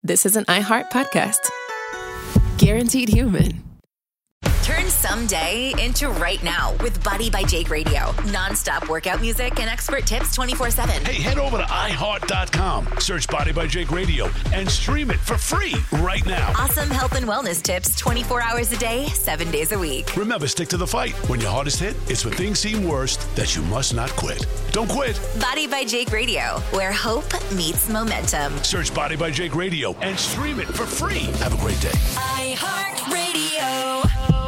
this is an iHeart podcast. Guaranteed human. Turn someday into right now with Body by Jake Radio. Non-stop workout music and expert tips 24/7. Hey, head over to iHeart.com, search Body by Jake Radio, and stream it for free right now. Awesome health and wellness tips 24 hours a day, 7 days a week. Remember, stick to the fight. When your hardest hit, it's when things seem worst that you must not quit. Don't quit. Body by Jake Radio, where hope meets momentum. Search Body by Jake Radio and stream it for free. Have a great day. iHeart Radio.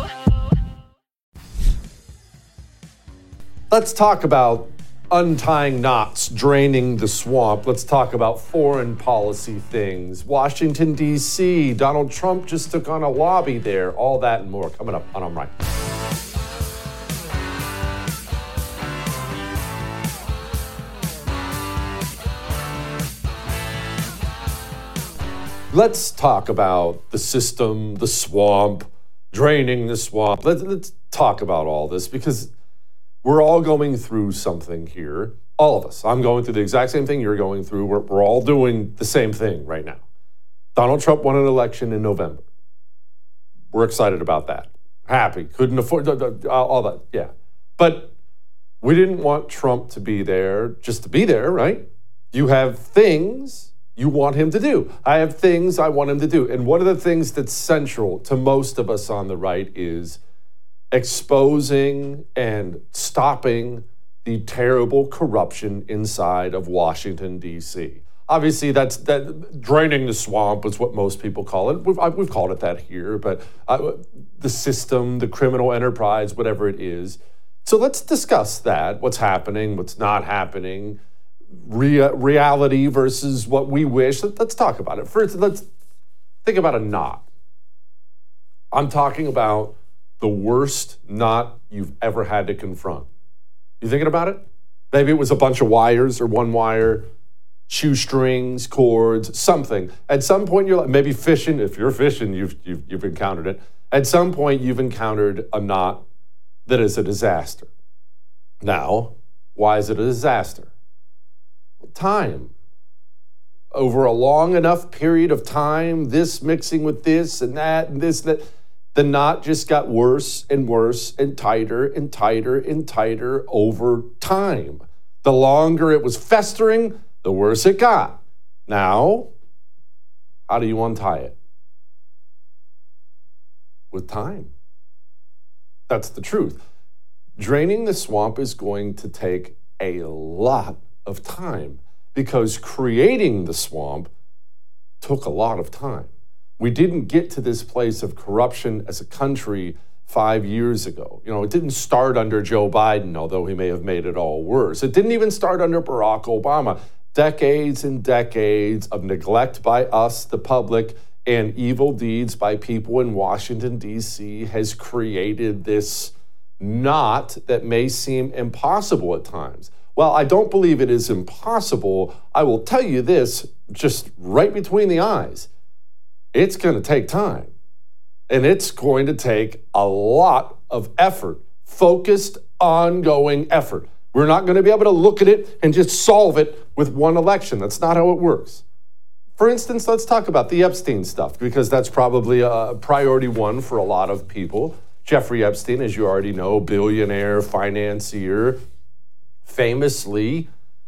Let's talk about untying knots, draining the swamp. Let's talk about foreign policy things. Washington, D.C., Donald Trump just took on a lobby there. All that and more coming up on I'm Right. Let's talk about the system, the swamp, draining the swamp. Let's talk about all this because we're all going through something here. All of us. I'm going through the exact same thing you're going through. We're all doing the same thing right now. Donald Trump won an election in November. We're excited about that. Happy. Couldn't afford all that. Yeah. But we didn't want Trump to be there just to be there, right? You have things you want him to do. I have things I want him to do. And one of the things that's central to most of us on the right is exposing and stopping the terrible corruption inside of Washington, D.C. Obviously, that draining the swamp is what most people call it. We've called it that here, but the system, the criminal enterprise, whatever it is. So let's discuss that, what's happening, what's not happening, reality versus what we wish. Let's talk about it. First, let's think about a knot. I'm talking about the worst knot you've ever had to confront. You thinking about it? Maybe it was a bunch of wires or one wire, shoestrings, cords, something. At some point, you're like, maybe fishing. If you're fishing, you've encountered it. At some point, you've encountered a knot that is a disaster. Now, why is it a disaster? Time. Over a long enough period of time, this mixing with this and that and this and that, the knot just got worse and worse and tighter and tighter and tighter over time. The longer it was festering, the worse it got. Now, how do you untie it? With time. That's the truth. Draining the swamp is going to take a lot of time because creating the swamp took a lot of time. We didn't get to this place of corruption as a country 5 years ago. You know, it didn't start under Joe Biden, although he may have made it all worse. It didn't even start under Barack Obama. Decades and decades of neglect by us, the public, and evil deeds by people in Washington, D.C. has created this knot that may seem impossible at times. Well, I don't believe it is impossible. I will tell you this, just right between the eyes. It's going to take time, and it's going to take a lot of effort, focused, ongoing effort. We're not going to be able to look at it and just solve it with one election. That's not how it works. For instance, let's talk about the Epstein stuff, because that's probably a priority one for a lot of people. Jeffrey Epstein, as you already know, billionaire, financier, famously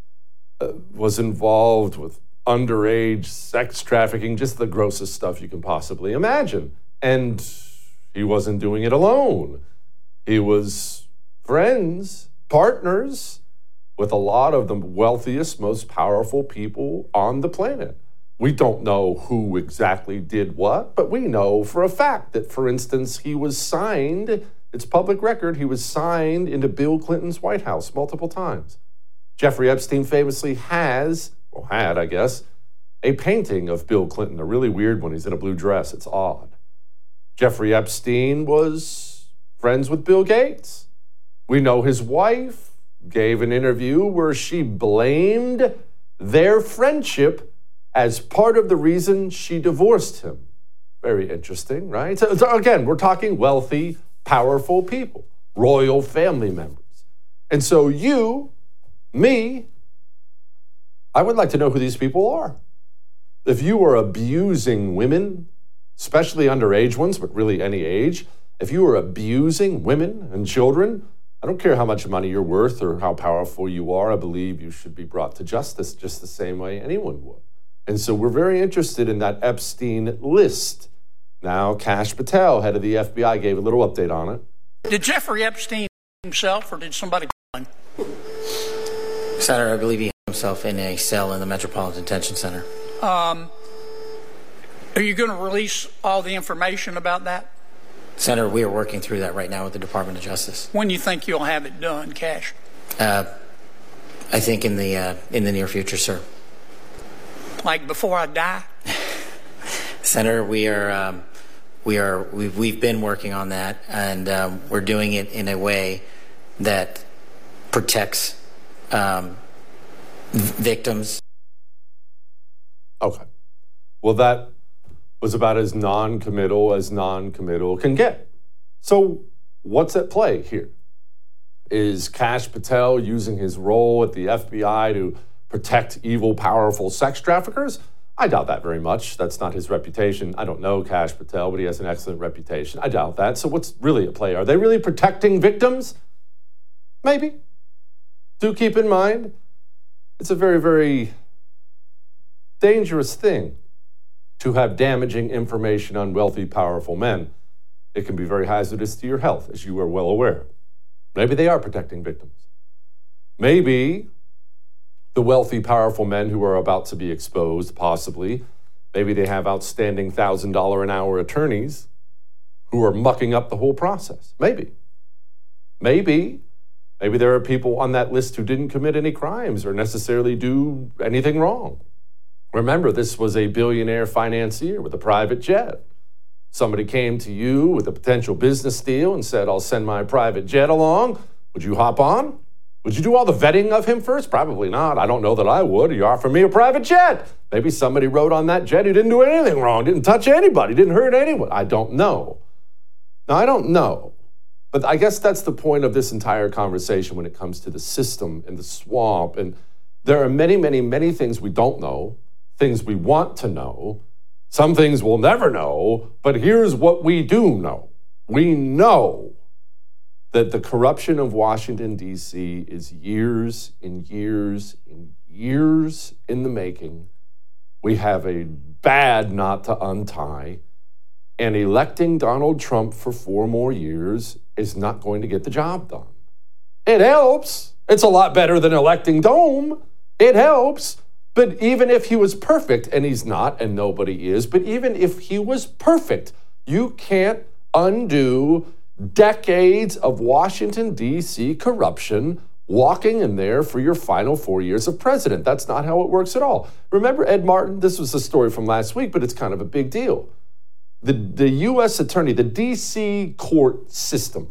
was involved with underage sex trafficking, just the grossest stuff you can possibly imagine. And he wasn't doing it alone. He was friends, partners with a lot of the wealthiest, most powerful people on the planet. We don't know who exactly did what, but we know for a fact that, for instance, he was signed, it's public record, he was signed into Bill Clinton's White House multiple times. Jeffrey Epstein famously had, I guess, a painting of Bill Clinton, a really weird one. He's in a blue dress. It's odd. Jeffrey Epstein was friends with Bill Gates. We know his wife gave an interview where she blamed their friendship as part of the reason she divorced him. Very interesting, right? So again, we're talking wealthy, powerful people, royal family members. And so you, me, I would like to know who these people are. If you are abusing women, especially underage ones, but really any age, if you are abusing women and children, I don't care how much money you're worth or how powerful you are, I believe you should be brought to justice just the same way anyone would. And so we're very interested in that Epstein list. Now, Kash Patel, head of the FBI, gave a little update on it. Did Jeffrey Epstein himself, or did somebody kill him? Senator, I believe he himself in a cell in the Metropolitan Detention Center. Are you going to release all the information about that? Senator, we are working through that right now with the Department of Justice. When do you think you'll have it done, Kash? I think in the near future, sir. Like before I die? Senator, we've been working on that, and we're doing it in a way that protects victims. Okay. Well, that was about as non-committal can get. So what's at play here? Is Kash Patel using his role at the FBI to protect evil, powerful sex traffickers? I doubt that very much. That's not his reputation. I don't know Kash Patel, but he has an excellent reputation. I doubt that. So what's really at play? Are they really protecting victims? Maybe. Do keep in mind, it's a very, very dangerous thing to have damaging information on wealthy, powerful men. It can be very hazardous to your health, as you are well aware. Maybe they are protecting victims. Maybe the wealthy, powerful men who are about to be exposed, possibly, maybe they have outstanding $1,000 an hour attorneys who are mucking up the whole process. Maybe there are people on that list who didn't commit any crimes or necessarily do anything wrong. Remember, this was a billionaire financier with a private jet. Somebody came to you with a potential business deal and said, I'll send my private jet along. Would you hop on? Would you do all the vetting of him first? Probably not. I don't know that I would. You offer me a private jet. Maybe somebody rode on that jet who didn't do anything wrong, didn't touch anybody, didn't hurt anyone. I don't know. Now, I don't know. But I guess that's the point of this entire conversation when it comes to the system and the swamp. And there are many, many, many things we don't know, things we want to know, some things we'll never know. But here's what we do know. We know that the corruption of Washington, D.C. is years and years and years in the making. We have a bad knot to untie. And electing Donald Trump for 4 more years is not going to get the job done. It helps. It's a lot better than electing Dome. It helps. But even if he was perfect, and he's not, and nobody is, but even if he was perfect, you can't undo decades of Washington, D.C. corruption walking in there for your final 4 years of president. That's not how it works at all. Remember Ed Martin? This was a story from last week, but it's kind of a big deal. The U.S. attorney, the D.C. court system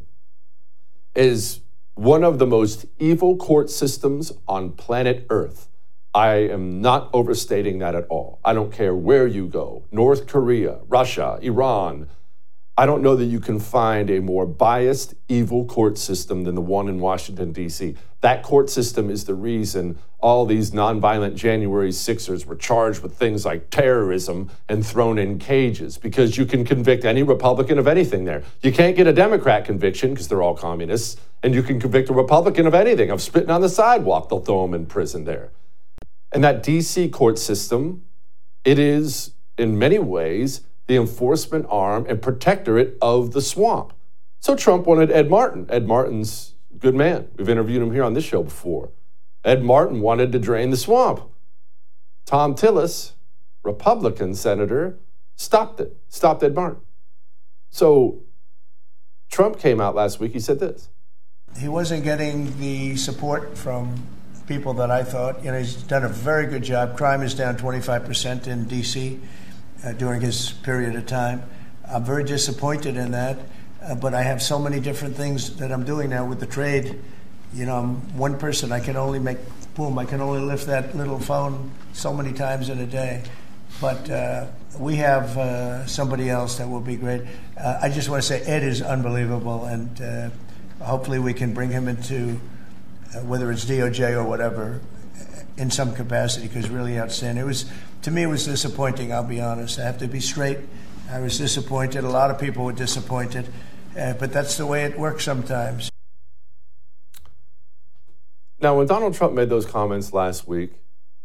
is one of the most evil court systems on planet Earth. I am not overstating that at all. I don't care where you go, North Korea, Russia, Iran. I don't know that you can find a more biased, evil court system than the one in Washington, D.C. That court system is the reason all these nonviolent January 6ers were charged with things like terrorism and thrown in cages, because you can convict any Republican of anything there. You can't get a Democrat conviction because they're all communists, and you can convict a Republican of anything, of spitting on the sidewalk. They'll throw them in prison there. And that D.C. court system, it is, in many ways, the enforcement arm and protectorate of the swamp. So Trump wanted Ed Martin. Ed Martin's a good man. We've interviewed him here on this show before. Ed Martin wanted to drain the swamp. Tom Tillis, Republican senator, stopped it, stopped Ed Martin. So Trump came out last week, he said this. He wasn't getting the support from people that I thought. He's done a very good job. Crime is down 25% in D.C. During his period of time. I'm very disappointed in that, but I have so many different things that I'm doing now with the trade. I'm one person. I can only lift that little phone so many times in a day. But we have somebody else that will be great. I just want to say Ed is unbelievable, and hopefully we can bring him into, whether it's DOJ or whatever, in some capacity, because really outstanding. to me, it was disappointing, I'll be honest. I have to be straight. I was disappointed. A lot of people were disappointed. But that's the way it works sometimes. Now, when Donald Trump made those comments last week,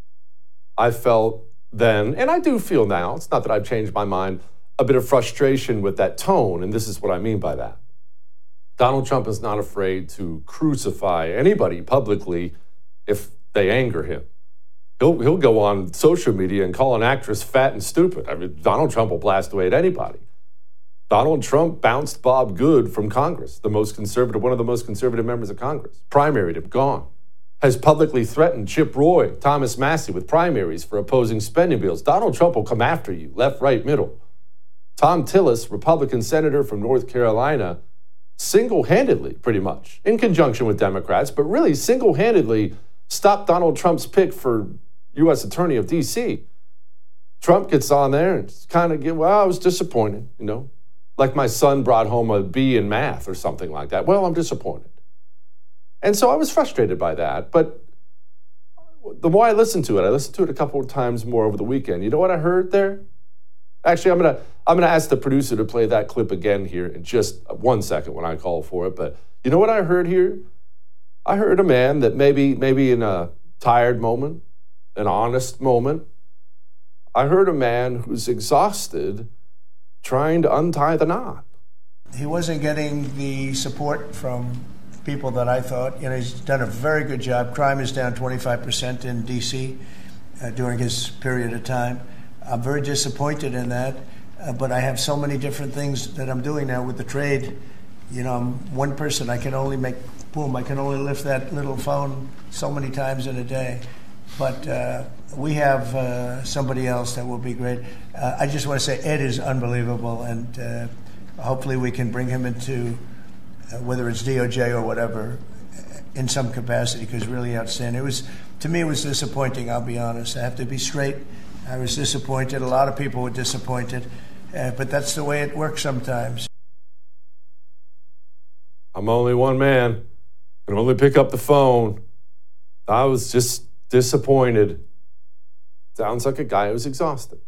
I felt then, and I do feel now, it's not that I've changed my mind, a bit of frustration with that tone, and this is what I mean by that. Donald Trump is not afraid to crucify anybody publicly if they anger him. He'll go on social media and call an actress fat and stupid. I mean, Donald Trump will blast away at anybody. Donald Trump bounced Bob Good from Congress, one of the most conservative members of Congress. Primaried him, gone. Has publicly threatened Chip Roy, Thomas Massie with primaries for opposing spending bills. Donald Trump will come after you, left, right, middle. Tom Tillis, Republican senator from North Carolina, single-handedly, pretty much, in conjunction with Democrats, but really single-handedly stopped Donald Trump's pick for U.S. Attorney of D.C. Trump gets on there and kind of I was disappointed, like my son brought home a B in math or something like that. Well, I'm disappointed. And so I was frustrated by that. But the more I listened to it a couple of times more over the weekend. You know what I heard there? Actually, I'm gonna ask the producer to play that clip again here in just 1 second when I call for it. But you know what I heard here? I heard a man that maybe in a tired moment, an honest moment, I heard a man who's exhausted trying to untie the knot. He wasn't getting the support from people that I thought. He's done a very good job. Crime is down 25% in D.C. During his period of time. I'm very disappointed in that, but I have so many different things that I'm doing now with the trade. I'm one person. I can only lift that little phone so many times in a day. But we have somebody else that will be great. I just want to say Ed is unbelievable, and hopefully we can bring him into whether it's DOJ or whatever, in some capacity, because really outstanding. To me, it was disappointing, I'll be honest. I have to be straight. I was disappointed. A lot of people were disappointed, but that's the way it works sometimes. I'm only one man. I can only pick up the phone. I was just disappointed. Sounds like a guy who's exhausted.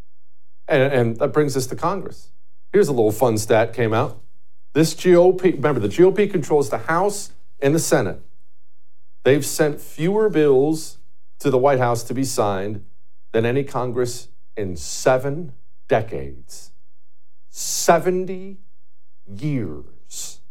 And that brings us to Congress. Here's a little fun stat came out. This GOP, remember, the GOP controls the House and the Senate. They've sent fewer bills to the White House to be signed than any Congress in 7 decades. 70 years.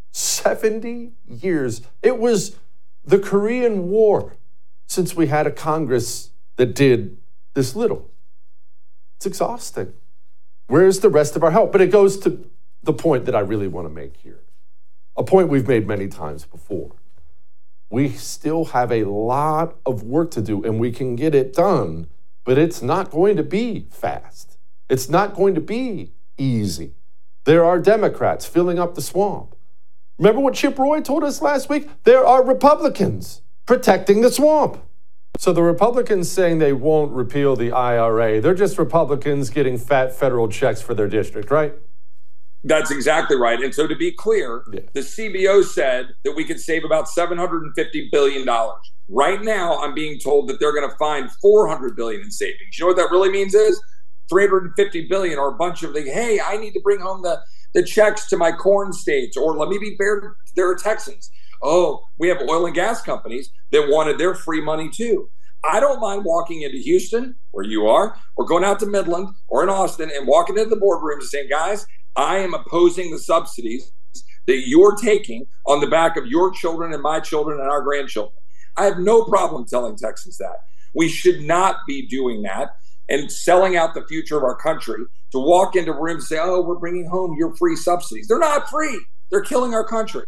70 years. It was the Korean War since we had a Congress that did this little. It's exhausting. Where's the rest of our help? But it goes to the point that I really want to make here, a point we've made many times before. We still have a lot of work to do, and we can get it done, but it's not going to be fast. It's not going to be easy. There are Democrats filling up the swamp. Remember what Chip Roy told us last week? There are Republicans protecting the swamp. So the Republicans saying they won't repeal the IRA, they're just Republicans getting fat federal checks for their district, right? That's exactly right. And so to be clear, the CBO said that we could save about $750 billion. Right now, I'm being told that they're going to find $400 billion in savings. You know what that really means is $350 billion are a bunch of, hey, I need to bring home the checks to my corn states, or let me be fair, there are Texans. Oh, we have oil and gas companies that wanted their free money too. I don't mind walking into Houston, where you are, or going out to Midland or in Austin and walking into the boardrooms and saying, guys, I am opposing the subsidies that you're taking on the back of your children and my children and our grandchildren. I have no problem telling Texans that. We should not be doing that and selling out the future of our country to walk into rooms and say, oh, we're bringing home your free subsidies. They're not free. They're killing our country.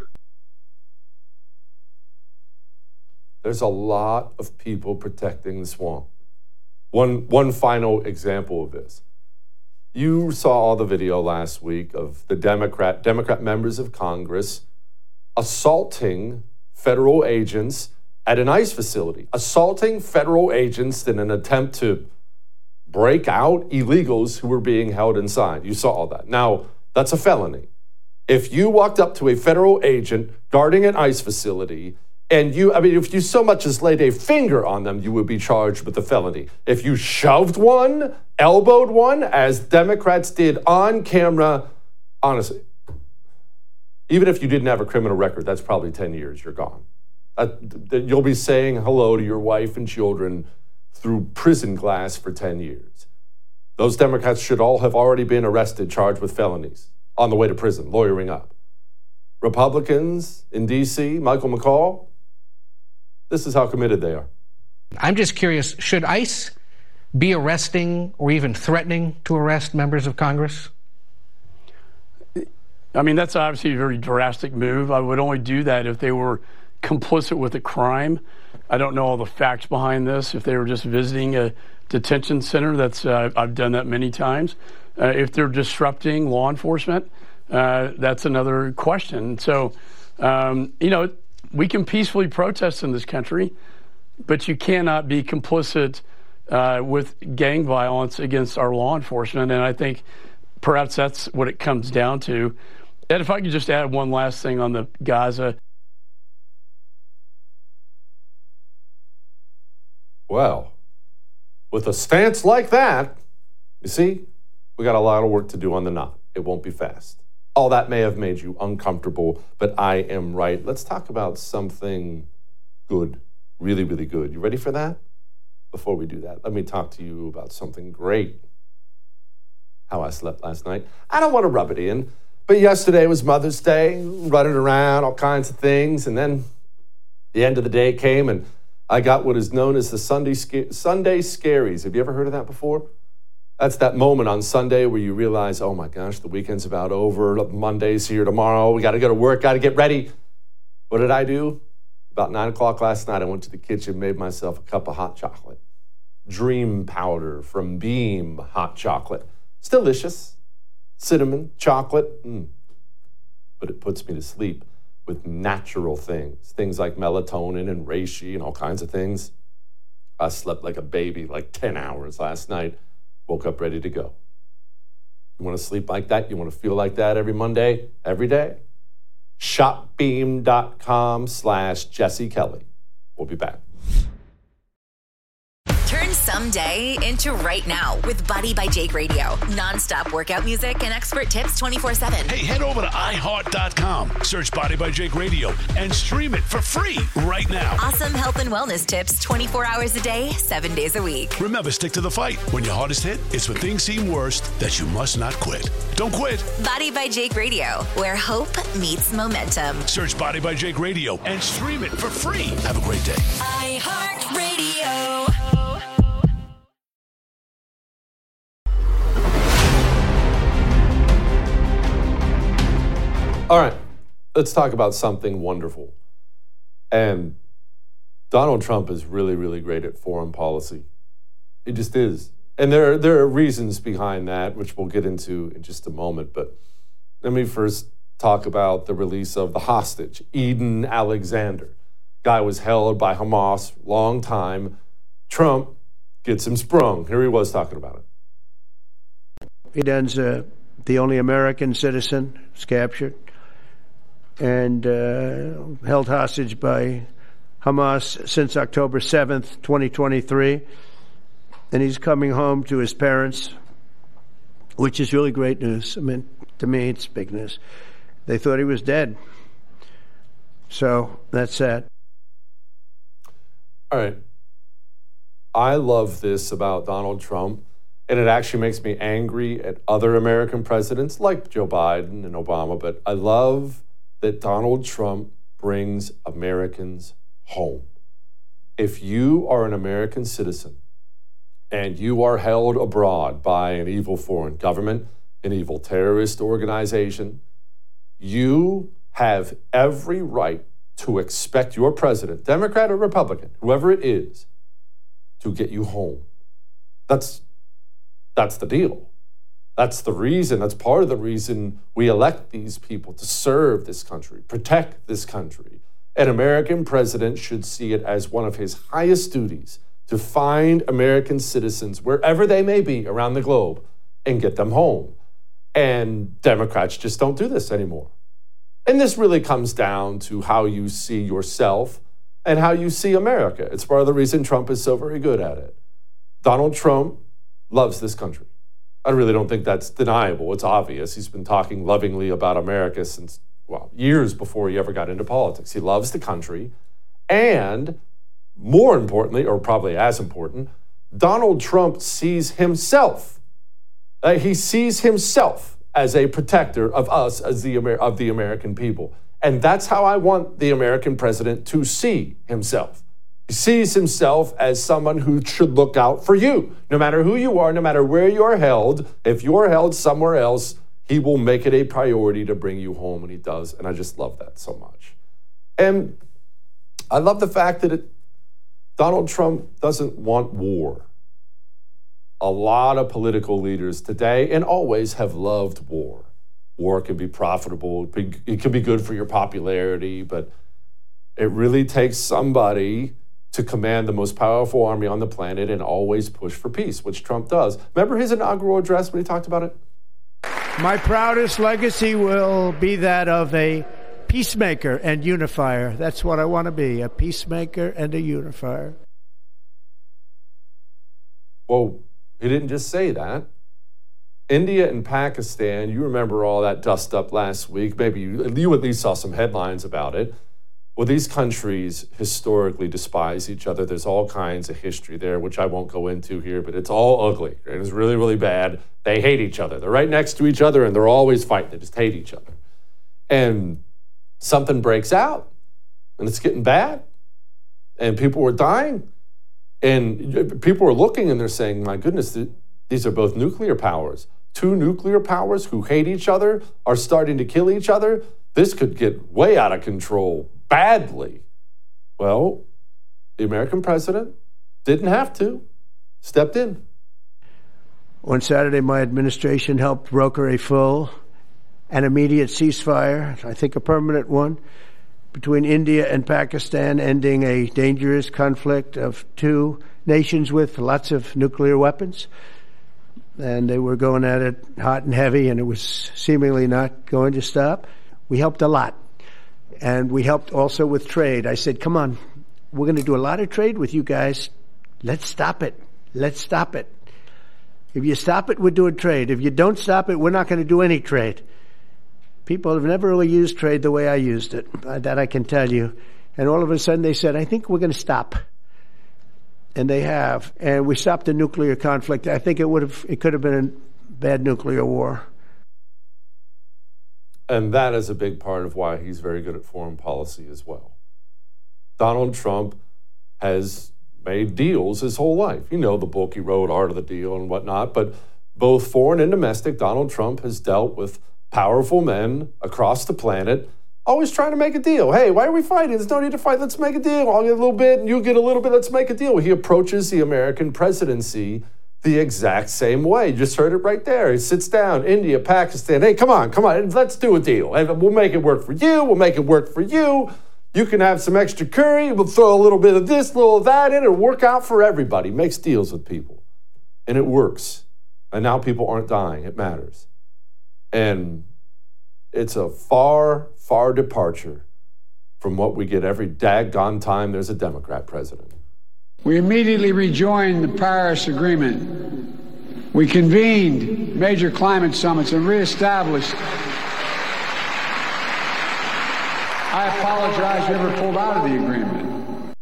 There's a lot of people protecting the swamp. One final example of this. You saw the video last week of the Democrat members of Congress assaulting federal agents at an ICE facility, assaulting federal agents in an attempt to break out illegals who were being held inside. You saw all that. Now, that's a felony. If you walked up to a federal agent guarding an ICE facility And if you so much as laid a finger on them, you would be charged with a felony. If you shoved one, elbowed one, as Democrats did on camera, honestly, even if you didn't have a criminal record, that's probably 10 years, you're gone. You'll be saying hello to your wife and children through prison glass for 10 years. Those Democrats should all have already been arrested, charged with felonies, on the way to prison, lawyering up. Republicans in D.C., Michael McCall, this is how committed they are. I'm just curious, should ICE be arresting or even threatening to arrest members of Congress? I mean, that's obviously a very drastic move. I would only do that if they were complicit with a crime. I don't know all the facts behind this. If they were just visiting a detention center, I've done that many times. If they're disrupting law enforcement, that's another question. So, we can peacefully protest in this country, but you cannot be complicit with gang violence against our law enforcement. And I think perhaps that's what it comes down to. And if I could just add one last thing on the Gaza. Well, with a stance like that, you see, we got a lot of work to do on the knot. It won't be fast. All that may have made you uncomfortable, but I am right. Let's talk about something good, really, really good. You ready for that? Before we do that, let me talk to you about something great. How I slept last night. I don't want to rub it in, but yesterday was Mother's Day, running around, all kinds of things, and then the end of the day came, and I got what is known as the Sunday Scaries. Have you ever heard of that before? That's that moment on Sunday where you realize, oh my gosh, the weekend's about over. Monday's here tomorrow. We got to go to work, got to get ready. What did I do? About 9 o'clock last night, I went to the kitchen, made myself a cup of hot chocolate. Dream powder from Beam hot chocolate. It's delicious. Cinnamon, chocolate. But it puts me to sleep with natural things. Things like melatonin and reishi and all kinds of things. I slept like a baby, like 10 hours last night. Woke up ready to go. You want to sleep like that? You want to feel like that every Monday, every day? Shopbeam.com/Jesse Kelly. We'll be back. Turn someday into right now with Body by Jake Radio. Non-stop workout music and expert tips 24/7. Hey, head over to iHeart.com. Search Body by Jake Radio and stream it for free right now. Awesome health and wellness tips 24 hours a day, 7 days a week. Remember, stick to the fight. When your hardest hit, it's when things seem worst that you must not quit. Don't quit. Body by Jake Radio, where hope meets momentum. Search Body by Jake Radio and stream it for free. Have a great day. iHeartRadio. All right, let's talk about something wonderful. And Donald Trump is really, really great at foreign policy. He just is. And there are reasons behind that, which we'll get into in just a moment. But let me first talk about the release of the hostage, Eden Alexander. Guy was held by Hamas long time. Trump gets him sprung. Here he was talking about it. Eden's the only American citizen who's captured and held hostage by Hamas since October 7th, 2023. And he's coming home to his parents, which is really great news. I mean, to me, it's big news. They thought he was dead. So that's that. All right. I love this about Donald Trump, and it actually makes me angry at other American presidents like Joe Biden and Obama, but I love that Donald Trump brings Americans home. If you are an American citizen and you are held abroad by an evil foreign government, an evil terrorist organization, you have every right to expect your president, Democrat or Republican, whoever it is, to get you home. That's the deal. That's the reason, that's part of the reason we elect these people to serve this country, protect this country. An American president should see it as one of his highest duties to find American citizens, wherever they may be around the globe, and get them home. And Democrats just don't do this anymore. And this really comes down to how you see yourself and how you see America. It's part of the reason Trump is so very good at it. Donald Trump loves this country. I really don't think that's deniable. It's obvious. He's been talking lovingly about America since, years before he ever got into politics. He loves the country. And more importantly, or probably as important, Donald Trump sees himself. He sees himself as a protector of us, as the American people. And that's how I want the American president to see himself. He sees himself as someone who should look out for you. No matter who you are, no matter where you're held, if you're held somewhere else, he will make it a priority to bring you home, and he does. And I just love that so much. And I love the fact that Donald Trump doesn't want war. A lot of political leaders today and always have loved war. War can be profitable. It can be good for your popularity, but it really takes somebody to command the most powerful army on the planet and always push for peace, which Trump does. Remember his inaugural address when he talked about it? My proudest legacy will be that of a peacemaker and unifier. That's what I want to be, a peacemaker and a unifier. Well, he didn't just say that. India and Pakistan, you remember all that dust up last week. Maybe you at least saw some headlines about it. Well, these countries historically despise each other. There's all kinds of history there, which I won't go into here, but it's all ugly. Right? It's really, really bad. They hate each other. They're right next to each other, and they're always fighting. They just hate each other. And something breaks out, and it's getting bad, and people are dying, and people are looking, and they're saying, my goodness, these are both nuclear powers. Two nuclear powers who hate each other are starting to kill each other. This could get way out of control badly. Well, the American president didn't have to, stepped in. On Saturday, my administration helped broker a full and immediate ceasefire, I think a permanent one, between India and Pakistan, ending a dangerous conflict of two nations with lots of nuclear weapons. And they were going at it hot and heavy, and it was seemingly not going to stop. We helped a lot. And we helped also with trade. I said, come on, we're going to do a lot of trade with you guys. Let's stop it. Let's stop it. If you stop it, we're doing trade. If you don't stop it, we're not going to do any trade. People have never really used trade the way I used it. That I can tell you. And all of a sudden they said, I think we're going to stop. And they have. And we stopped the nuclear conflict. I think it could have been a bad nuclear war. And that is a big part of why he's very good at foreign policy as well. Donald Trump has made deals his whole life. You know the book he wrote, Art of the Deal and whatnot, but both foreign and domestic, Donald Trump has dealt with powerful men across the planet, always trying to make a deal. Hey, why are we fighting? There's no need to fight. Let's make a deal. I'll get a little bit and you get a little bit. Let's make a deal. He approaches the American presidency the exact same way. You just heard it right there. He sits down, India, Pakistan. Hey, come on, let's do a deal. We'll make it work for you. We'll make it work for you. You can have some extra curry. We'll throw a little bit of this, a little of that in. It'll work out for everybody. Makes deals with people. And it works. And now people aren't dying. It matters. And it's a far, far departure from what we get every daggone time there's a Democrat president. We immediately rejoined the Paris Agreement. We convened major climate summits and reestablished. I apologize we ever pulled out of the agreement.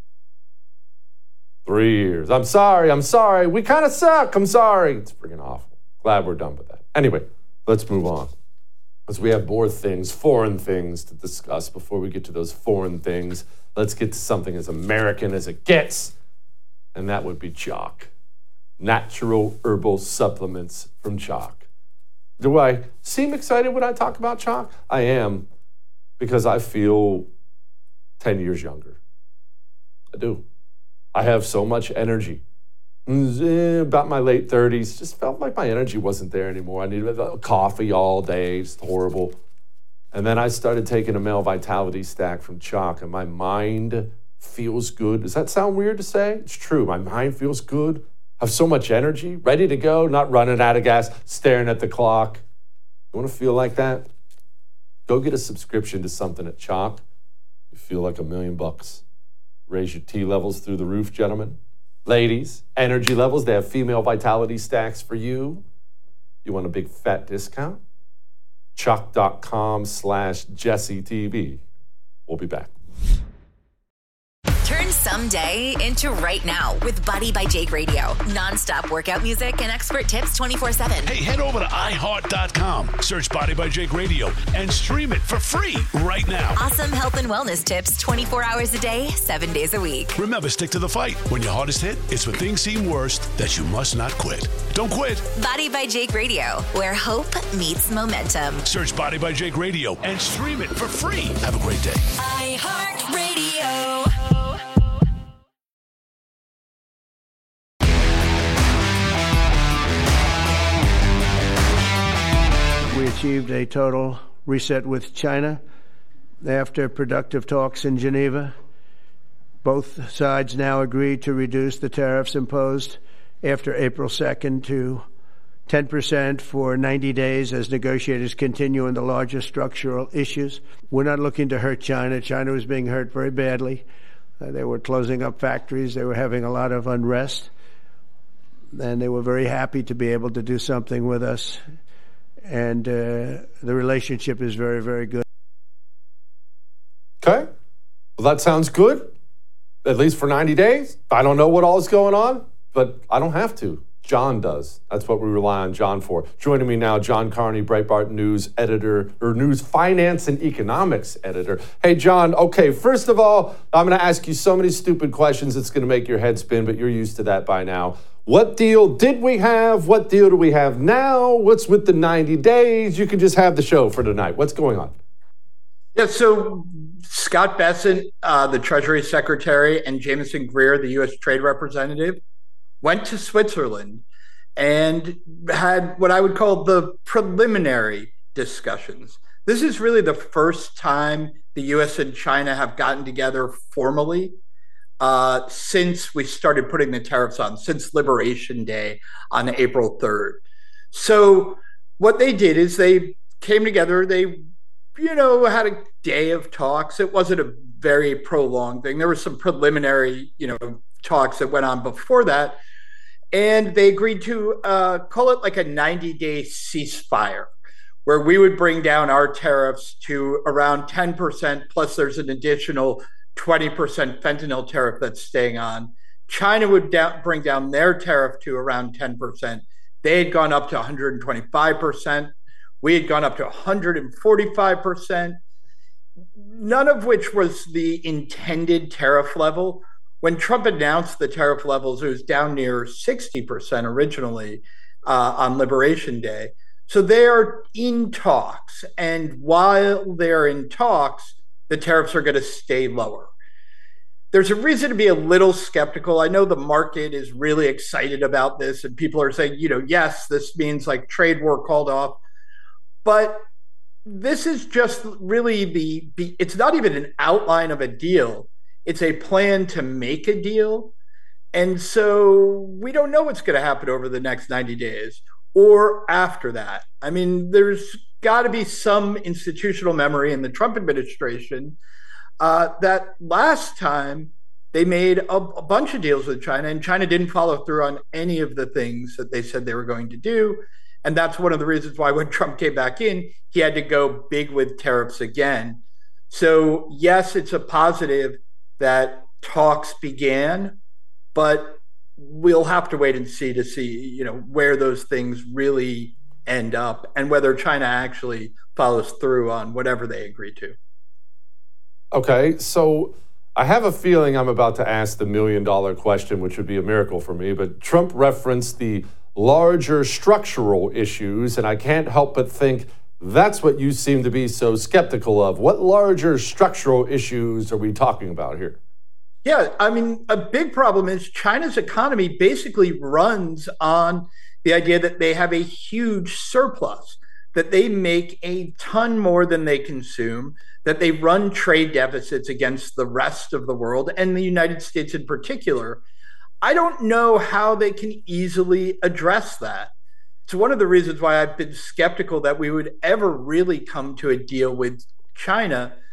3 years. I'm sorry. We kind of suck. I'm sorry. It's freaking awful. Glad we're done with that. Anyway, let's move on. Because we have more things, foreign things to discuss before we get to those foreign things. Let's get to something as American as it gets. And that would be Choq. Natural herbal supplements from Choq. Do I seem excited when I talk about Choq? I am, because I feel 10 years younger. I do. I have so much energy. About my late 30s, just felt like my energy wasn't there anymore. I needed coffee all day, just horrible. And then I started taking a male vitality stack from Choq, and my mind feels good. Does that sound weird to say? It's true. My mind feels good. I have so much energy, ready to go, not running out of gas, staring at the clock. You want to feel like that? Go get a subscription to something at Choq. You feel like $1 million. Raise your T levels through the roof, gentlemen. Ladies, energy levels, they have female vitality stacks for you. You want a big fat discount? Chuck.com/JesseTV. We'll be back. Turn someday into right now with Body by Jake Radio. Non-stop workout music and expert tips 24/7. Hey, head over to iHeart.com. Search Body by Jake Radio and stream it for free right now. Awesome health and wellness tips 24 hours a day, 7 days a week. Remember, stick to the fight. When your hardest hit, it's when things seem worst that you must not quit. Don't quit. Body by Jake Radio, where hope meets momentum. Search Body by Jake Radio and stream it for free. Have a great day. iHeartRadio. We achieved a total reset with China after productive talks in Geneva. Both sides now agreed to reduce the tariffs imposed after April 2nd to 10% for 90 days as negotiators continue on the largest structural issues. We're not looking to hurt China. China was being hurt very badly. They were closing up factories. They were having a lot of unrest. And they were very happy to be able to do something with us. And the relationship is very, very good. Okay. Well, that sounds good, at least for 90 days. I don't know what all is going on, but I don't have to. John does. That's what we rely on John for. Joining me now, John Carney, Breitbart News editor, or News Finance and Economics editor. Hey, John, okay, first of all, I'm going to ask you so many stupid questions it's going to make your head spin, but you're used to that by now. What deal did we have? What deal do we have now? What's with the 90 days? You can just have the show for tonight. What's going on? Yeah, so Scott Bessent, the Treasury Secretary, and Jameson Greer, the U.S. Trade Representative, went to Switzerland and had what I would call the preliminary discussions. This is really the first time the U.S. and China have gotten together formally since we started putting the tariffs on, since Liberation Day on April 3rd. So what they did is they came together, they, had a day of talks. It wasn't a very prolonged thing. There were some preliminary, talks that went on before that. And they agreed to call it like a 90-day ceasefire, where we would bring down our tariffs to around 10%, plus there's an additional 20% fentanyl tariff that's staying on. China would bring down their tariff to around 10%. They had gone up to 125%. We had gone up to 145%, none of which was the intended tariff level. When Trump announced the tariff levels, it was down near 60% originally on Liberation Day. So they are in talks. And while they're in talks, the tariffs are going to stay lower. There's a reason to be a little skeptical. I know the market is really excited about this, and people are saying, yes, this means like trade war called off. But this is just really it's not even an outline of a deal. It's a plan to make a deal. And so we don't know what's going to happen over the next 90 days or after that. I mean, there's got to be some institutional memory in the Trump administration that last time they made a bunch of deals with China, and China didn't follow through on any of the things that they said they were going to do. And that's one of the reasons why when Trump came back in, he had to go big with tariffs again. So yes, it's a positive that talks began, but we'll have to wait and see to see, where those things really end up and whether China actually follows through on whatever they agree to. Okay, so I have a feeling I'm about to ask the $1 million question, which would be a miracle for me, but Trump referenced the larger structural issues, and I can't help but think that's what you seem to be so skeptical of. What larger structural issues are we talking about here? Yeah, I mean, a big problem is China's economy basically runs on the idea that they have a huge surplus, that they make a ton more than they consume, that they run trade deficits against the rest of the world and the United States in particular. I don't know how they can easily address that. It's one of the reasons why I've been skeptical that we would ever really come to a deal with China,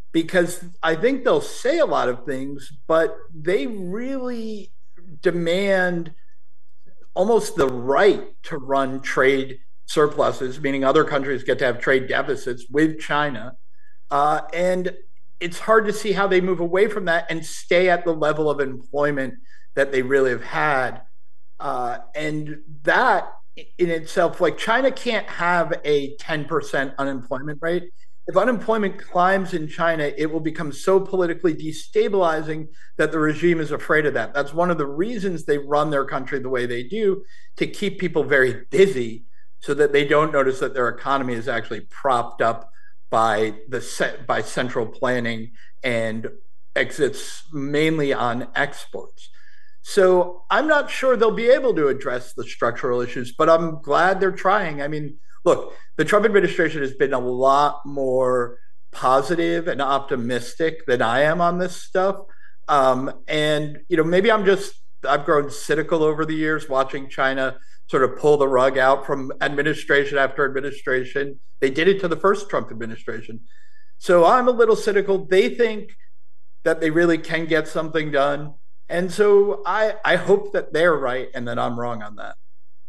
because I think they'll say a lot of things, but they really demand almost the right to run trade surpluses, meaning other countries get to have trade deficits with China. And it's hard to see how they move away from that and stay at the level of employment that they really have had. And that in itself, like China can't have a 10% unemployment rate. If unemployment climbs in China, it will become so politically destabilizing that the regime is afraid of that. That's one of the reasons they run their country the way they do, to keep people very busy so that they don't notice that their economy is actually propped up by central planning and exits mainly on exports. So I'm not sure they'll be able to address the structural issues, but I'm glad they're trying. I mean, look, the Trump administration has been a lot more positive and optimistic than I am on this stuff. And, maybe I've grown cynical over the years watching China sort of pull the rug out from administration after administration. They did it to the first Trump administration. So I'm a little cynical. They think that they really can get something done. And so I hope that they're right and that I'm wrong on that.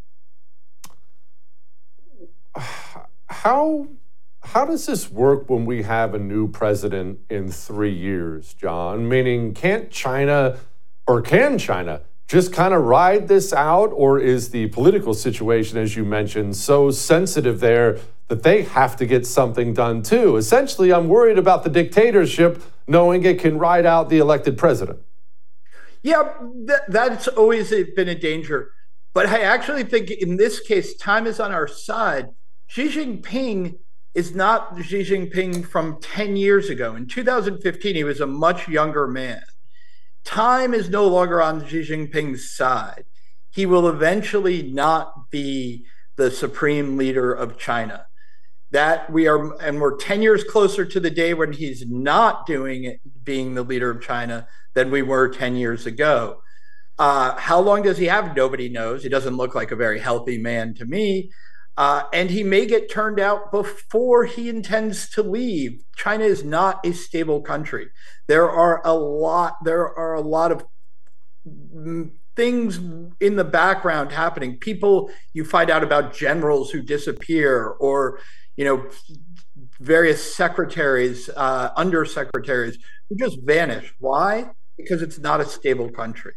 How does this work when we have a new president in 3 years, John? Meaning, can China just kind of ride this out? Or is the political situation, as you mentioned, so sensitive there that they have to get something done too? Essentially, I'm worried about the dictatorship knowing it can ride out the elected president. Yeah, that's always been a danger. But I actually think in this case, time is on our side. Xi Jinping is not Xi Jinping from 10 years ago. In 2015, he was a much younger man. Time is no longer on Xi Jinping's side. He will eventually not be the supreme leader of China. We're 10 years closer to the day when he's not doing it, being the leader of China, than we were 10 years ago. How long does he have? Nobody knows. He doesn't look like a very healthy man to me. And he may get turned out before he intends to leave. China is not a stable country. There are a lot of things in the background happening. People, you find out about generals who disappear, or various secretaries, undersecretaries who just vanish. Why? Because it's not a stable country.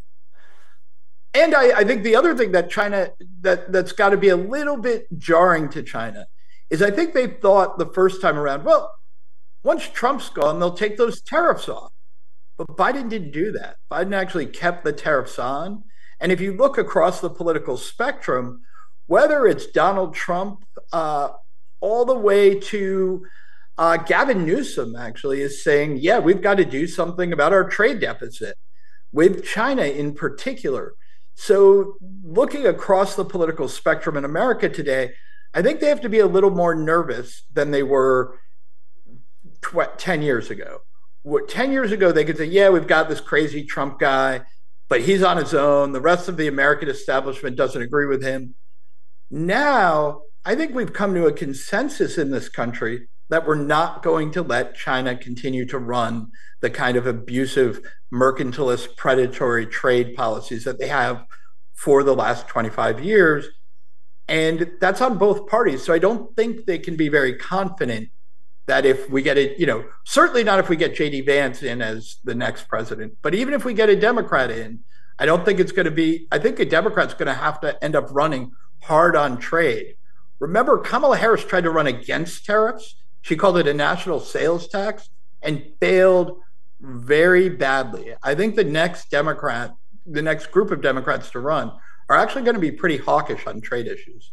And I think the other thing that China, that's got to be a little bit jarring to China, is I think they thought the first time around, well, once Trump's gone, they'll take those tariffs off. But Biden didn't do that. Biden actually kept the tariffs on. And if you look across the political spectrum, whether it's Donald Trump all the way to Gavin Newsom actually is saying, yeah, we've got to do something about our trade deficit with China in particular. So looking across the political spectrum in America today, I think they have to be a little more nervous than they were 10 years ago. 10 years ago, they could say, yeah, we've got this crazy Trump guy, but he's on his own. The rest of the American establishment doesn't agree with him. Now, I think we've come to a consensus in this country that we're not going to let China continue to run the kind of abusive, mercantilist, predatory trade policies that they have for the last 25 years. And that's on both parties. So I don't think they can be very confident that if we get it, certainly not if we get J.D. Vance in as the next president, but even if we get a Democrat in, I don't think it's going to be, I think a Democrat's going to have to end up running hard on trade. Remember, Kamala Harris tried to run against tariffs. She called it a national sales tax and failed very badly. I think the next group of Democrats to run are actually going to be pretty hawkish on trade issues.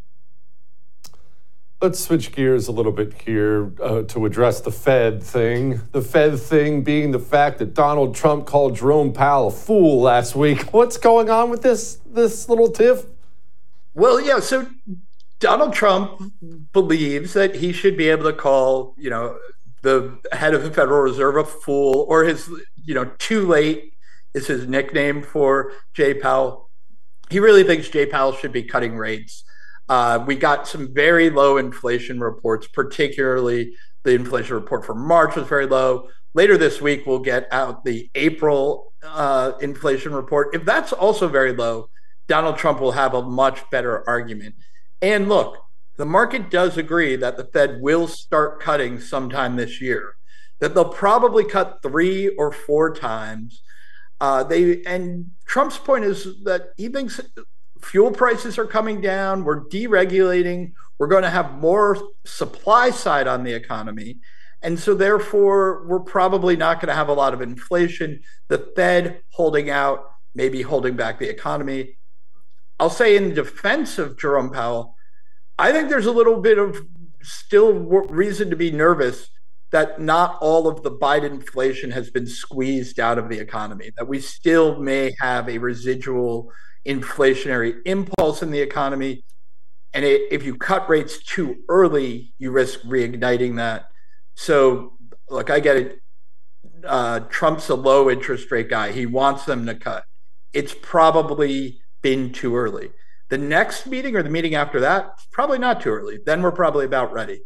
Let's switch gears a little bit here to address the Fed thing. The Fed thing being the fact that Donald Trump called Jerome Powell a fool last week. What's going on with this little tiff? Well, yeah, so Donald Trump believes that he should be able to call, the head of the Federal Reserve a fool, or his, too late is his nickname for Jay Powell. He really thinks Jay Powell should be cutting rates. We got some very low inflation reports, particularly the inflation report for March was very low. Later this week, we'll get out the April inflation report. If that's also very low, Donald Trump will have a much better argument. And look, the market does agree that the Fed will start cutting sometime this year, that they'll probably cut 3 or 4 times. And Trump's point is that he thinks fuel prices are coming down. We're deregulating. We're going to have more supply side on the economy. And so therefore, we're probably not going to have a lot of inflation. The Fed holding out, maybe holding back the economy. I'll say in defense of Jerome Powell, I think there's a little bit of still reason to be nervous that not all of the Biden inflation has been squeezed out of the economy, that we still may have a residual inflationary impulse in the economy. And if you cut rates too early, you risk reigniting that. So, look, I get it. Trump's a low interest rate guy. He wants them to cut. It's probably been too early. The next meeting or the meeting after that, probably not too early. Then we're probably about ready.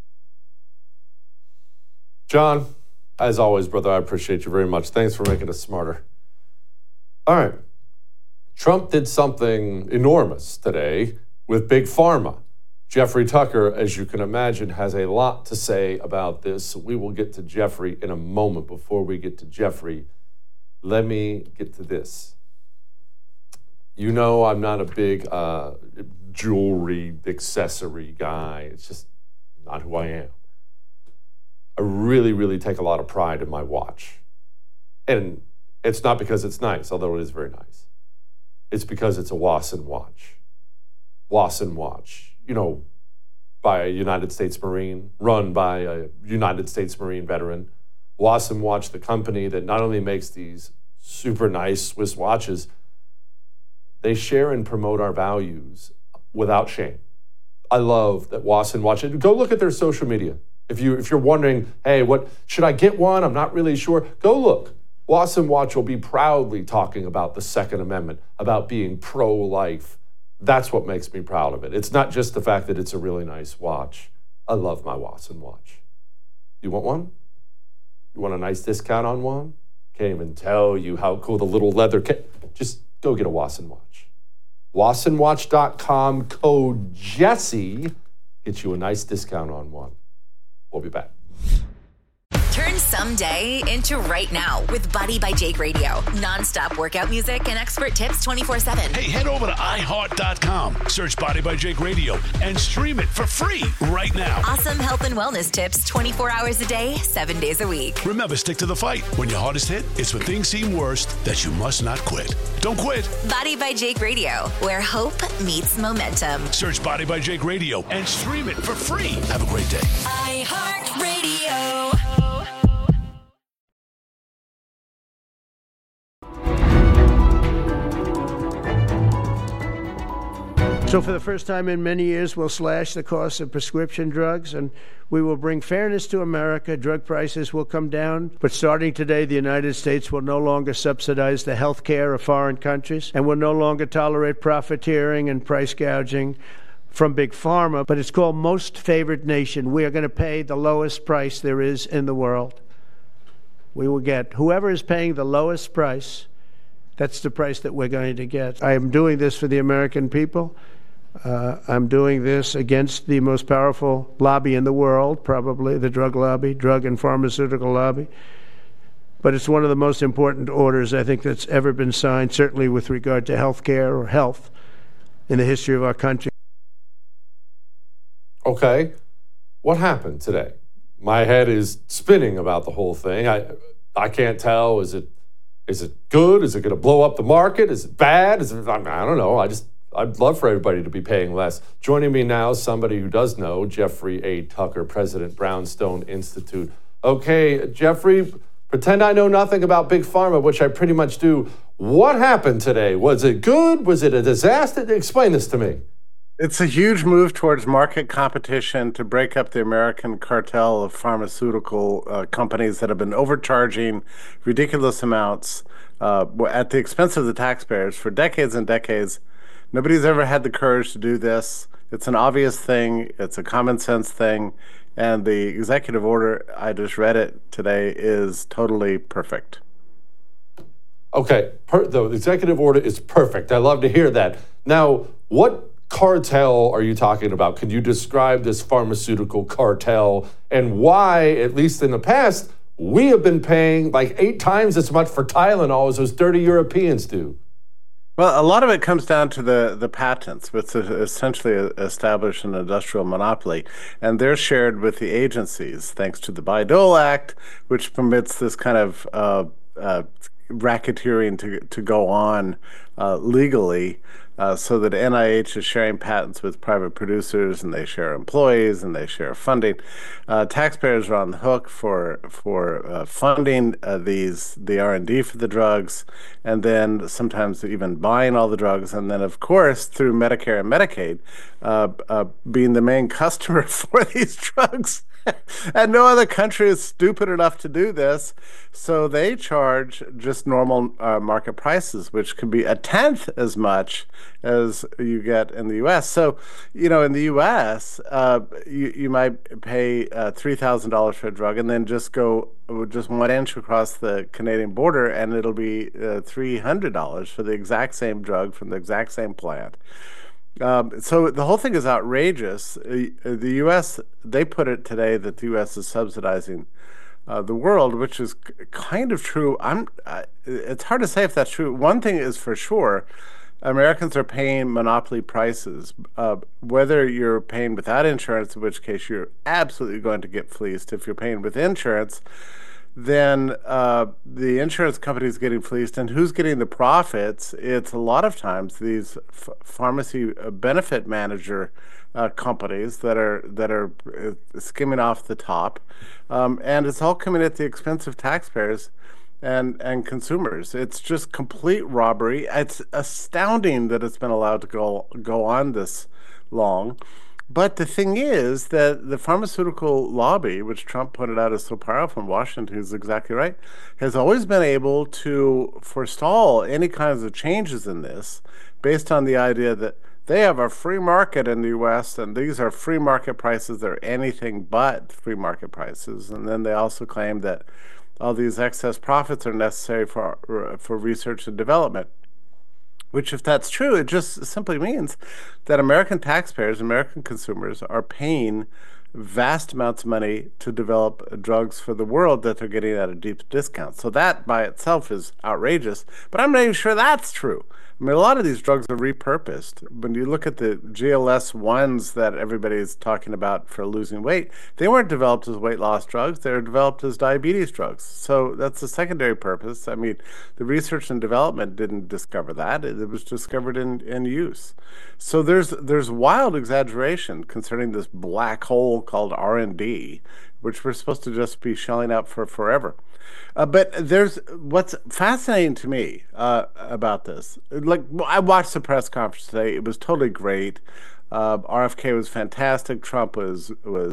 John, as always, brother, I appreciate you very much. Thanks for making us smarter. All right. Trump did something enormous today with Big Pharma. Jeffrey Tucker, as you can imagine, has a lot to say about this. We will get to Jeffrey in a moment. Before we get to Jeffrey, let me get to this. You know I'm not a big jewelry accessory guy. It's just not who I am. I really, really take a lot of pride in my watch. And it's not because it's nice, although it is very nice. It's because it's a Wasson watch. Wasson watch, you know, by a United States Marine, run by a United States Marine veteran. Wasson Watch, the company that not only makes these super nice Swiss watches, they share and promote our values without shame. I love that Wasson Watch. Go look at their social media. If you're wondering, hey, what should I get one? I'm not really sure. Go look. Wasson Watch will be proudly talking about the Second Amendment, about being pro-life. That's what makes me proud of it. It's not just the fact that it's a really nice watch. I love my Wasson Watch. You want one? You want a nice discount on one? Can't even tell you how cool the little leather just go get a Wasson Watch. WassonWatch.com, code Jesse gets you a nice discount on one. We'll be back. Turn someday into right now with Body by Jake Radio. Non-stop workout music and expert tips 24/7. Hey, head over to iHeart.com, search Body by Jake Radio, and stream it for free right now. Awesome health and wellness tips 24 hours a day, 7 days a week. Remember, stick to the fight. When your heart is hit, it's when things seem worst that you must not quit. Don't quit. Body by Jake Radio, where hope meets momentum. Search Body by Jake Radio and stream it for free. Have a great day. iHeartRadio. So for the first time in many years, we'll slash the cost of prescription drugs, and we will bring fairness to America. Drug prices will come down. But starting today, the United States will no longer subsidize the health care of foreign countries and will no longer tolerate profiteering and price gouging from Big Pharma. But it's called Most Favored Nation. We are going to pay the lowest price there is in the world. We will get whoever is paying the lowest price. That's the price that we're going to get. I am doing this for the American people. I'm doing this against the most powerful lobby in the world, probably, the drug lobby, drug and pharmaceutical lobby. But it's one of the most important orders, I think, that's ever been signed, certainly with regard to health care or health in the history of our country. Okay, what happened today? My head is spinning about the whole thing. I can't tell. Is it good? Is it going to blow up the market? Is it bad? I don't know. I'd love for everybody to be paying less. Joining me now is somebody who does know, Jeffrey A. Tucker, President, Brownstone Institute. Okay, Jeffrey, pretend I know nothing about Big Pharma, which I pretty much do. What happened today? Was it good? Was it a disaster? Explain this to me. It's a huge move towards market competition to break up the American cartel of pharmaceutical companies that have been overcharging ridiculous amounts at the expense of the taxpayers for decades and decades. Nobody's ever had the courage to do this. It's an obvious thing. It's a common sense thing. And the executive order, I just read it today, is totally perfect. Okay, the executive order is perfect. I love to hear that. Now, what cartel are you talking about? Could you describe this pharmaceutical cartel and why, at least in the past, we have been paying like 8 times as much for Tylenol as those dirty Europeans do? Well, a lot of it comes down to the patents, which essentially establish an industrial monopoly, and they're shared with the agencies, thanks to the Bayh-Dole Act, which permits this kind of racketeering to go on legally, so that NIH is sharing patents with private producers, and they share employees, and they share funding. Taxpayers are on the hook for funding the R&D for the drugs, and then sometimes even buying all the drugs, and then of course through Medicare and Medicaid, being the main customer for these drugs. And no other country is stupid enough to do this, so they charge just normal market prices, which could be 1/10 as much as you get in the U.S. So, in the U.S., you might pay $3,000 for a drug, and then just 1 inch across the Canadian border, and it'll be $300 for the exact same drug from the exact same plant. So the whole thing is outrageous. The U.S., they put it today that the U.S. is subsidizing the world, which is kind of true. It's hard to say if that's true. One thing is for sure, Americans are paying monopoly prices, whether you're paying without insurance, in which case you're absolutely going to get fleeced. If you're paying with insurance, then the insurance company is getting fleeced, and who's getting the profits? It's a lot of times these pharmacy benefit manager companies that are skimming off the top, and it's all coming at the expense of taxpayers and consumers. It's just complete robbery. It's astounding that it's been allowed to go on this long. But the thing is that the pharmaceutical lobby, which Trump pointed out is so powerful in Washington, is exactly right, has always been able to forestall any kinds of changes in this based on the idea that they have a free market in the U.S., and these are free market prices. They're anything but free market prices. And then they also claim that all these excess profits are necessary for research and development. Which, if that's true, it just simply means that American taxpayers, American consumers, are paying vast amounts of money to develop drugs for the world that they're getting at a deep discount. So that by itself is outrageous, but I'm not even sure that's true. I mean, a lot of these drugs are repurposed. When you look at the GLS-1s that everybody is talking about for losing weight, they weren't developed as weight loss drugs. They were developed as diabetes drugs. So that's a secondary purpose. I mean, the research and development didn't discover that. It was discovered in use. So there's wild exaggeration concerning this black hole called R&D, which we're supposed to just be shelling out for forever. But there's what's fascinating to me about this. Like, I watched the press conference today. It was totally great. RFK was fantastic. Trump was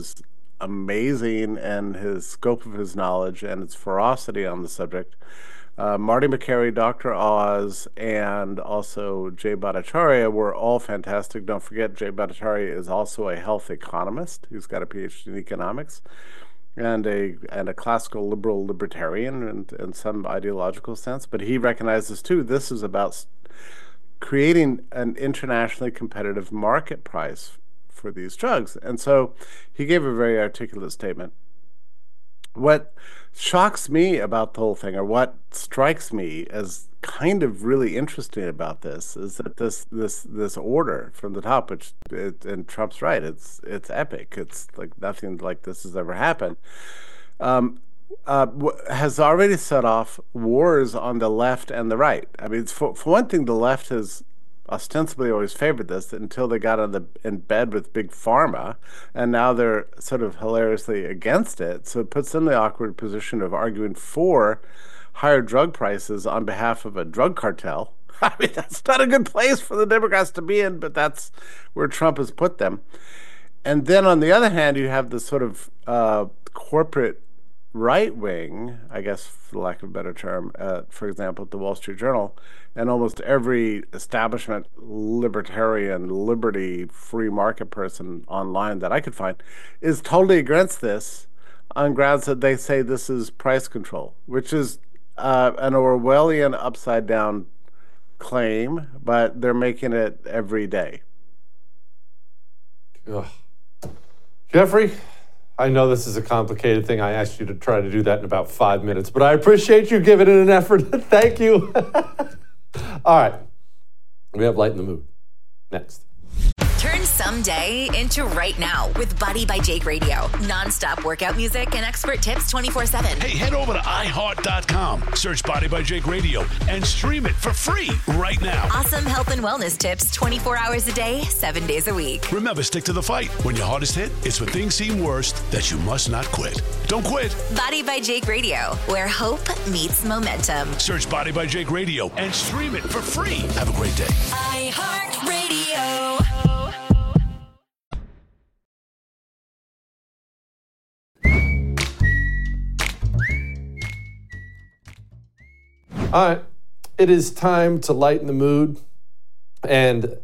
amazing in his scope of his knowledge and his ferocity on the subject. Marty Makary, Dr. Oz, and also Jay Bhattacharya were all fantastic. Don't forget, Jay Bhattacharya is also a health economist. He's got a PhD in economics. And a classical liberal libertarian in some ideological sense, but he recognizes too this is about creating an internationally competitive market price for these drugs. And so he gave a very articulate statement. What shocks me about the whole thing, or what strikes me as kind of really interesting about this, is that this order from the top, which and Trump's right, it's epic. It's like nothing like this has ever happened. Has already set off wars on the left and the right. I mean, for one thing, the left has ostensibly always favored this until they got in bed with Big Pharma, and now they're sort of hilariously against it. So it puts them in the awkward position of arguing for higher drug prices on behalf of a drug cartel. I mean, that's not a good place for the Democrats to be in, but that's where Trump has put them. And then on the other hand, you have this sort of corporate right wing, I guess for lack of a better term, for example, at the Wall Street Journal, and almost every establishment libertarian, liberty, free market person online that I could find is totally against this on grounds that they say this is price control, which is an Orwellian upside down claim, but they're making it every day. Ugh. Jeffrey, I know this is a complicated thing. I asked you to try to do that in about 5 minutes, but I appreciate you giving it an effort. Thank you. All right. We have Light in the Mood. Next. Turn someday into right now with Buddy by Jake Radio. Non-stop workout music and expert tips 24/7. Hey, head over to iHeart.com, search Body by Jake Radio, and stream it for free right now. Awesome health and wellness tips 24 hours a day, 7 days a week. Remember, stick to the fight. When your hardest hit, it's when things seem worst that you must not quit. Don't quit. Body by Jake Radio, where hope meets momentum. Search Body by Jake Radio and stream it for free. Have a great day. iHeartRadio. All right, it is time to lighten the mood. And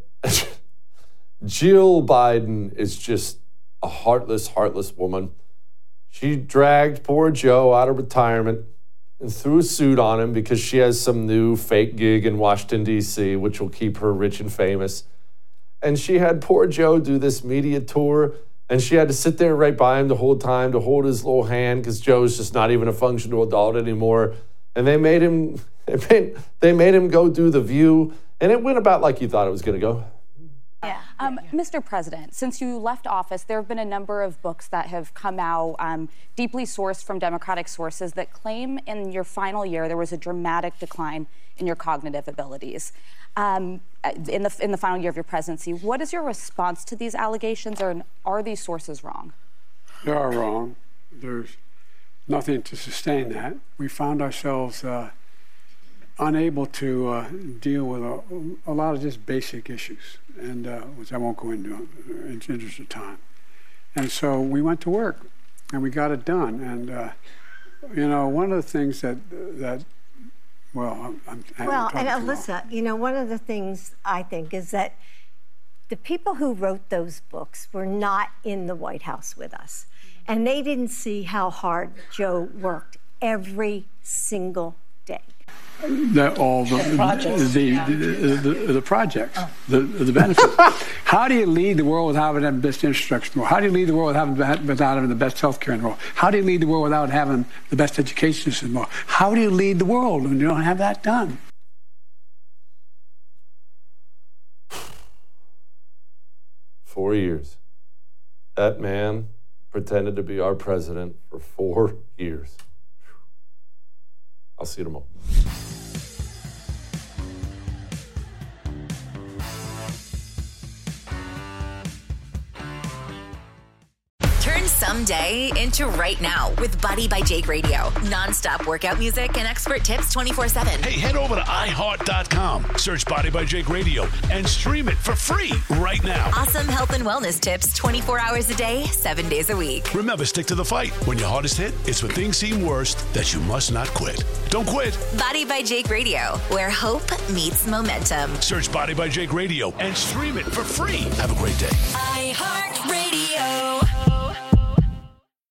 Jill Biden is just a heartless woman. She dragged poor Joe out of retirement and threw a suit on him because she has some new fake gig in Washington, D.C., which will keep her rich and famous. And she had poor Joe do this media tour, and she had to sit there right by him the whole time to hold his little hand because Joe's just not even a functional adult anymore. And they made him go do The View, and it went about like you thought it was going to go. Yeah. Mr. President, since you left office, there have been a number of books that have come out, deeply sourced from Democratic sources, that claim in your final year there was a dramatic decline in your cognitive abilities. In the final year of your presidency, what is your response to these allegations, or are these sources wrong? They are wrong. There's nothing to sustain that. We found ourselves unable to deal with a lot of just basic issues, and which I won't go into in the interest of time. And so we went to work, and we got it done. And one of the things and Alyssa, one of the things I think is that the people who wrote those books were not in the White House with us, and they didn't see how hard Joe worked every single day. The projects, the benefits. How do you lead the world without having the best infrastructure in the world? How do you lead the world without having the best health care in the world? How do you lead the world without having the best education system in the world? How do you lead the world when you don't have that done? Four years. That man pretended to be our president for 4 years. I'll see you tomorrow. Turn someday into right now with Buddy by Jake Radio. Non-stop workout music and expert tips 24/7. Hey, head over to iHeart.com, search Body by Jake Radio, and stream it for free right now. Awesome health and wellness tips 24 hours a day, 7 days a week. Remember, stick to the fight. When your hardest hit, it's when things seem worst that you must not quit. Don't quit. Body by Jake Radio, where hope meets momentum. Search Body by Jake Radio and stream it for free. Have a great day. iHeartRadio.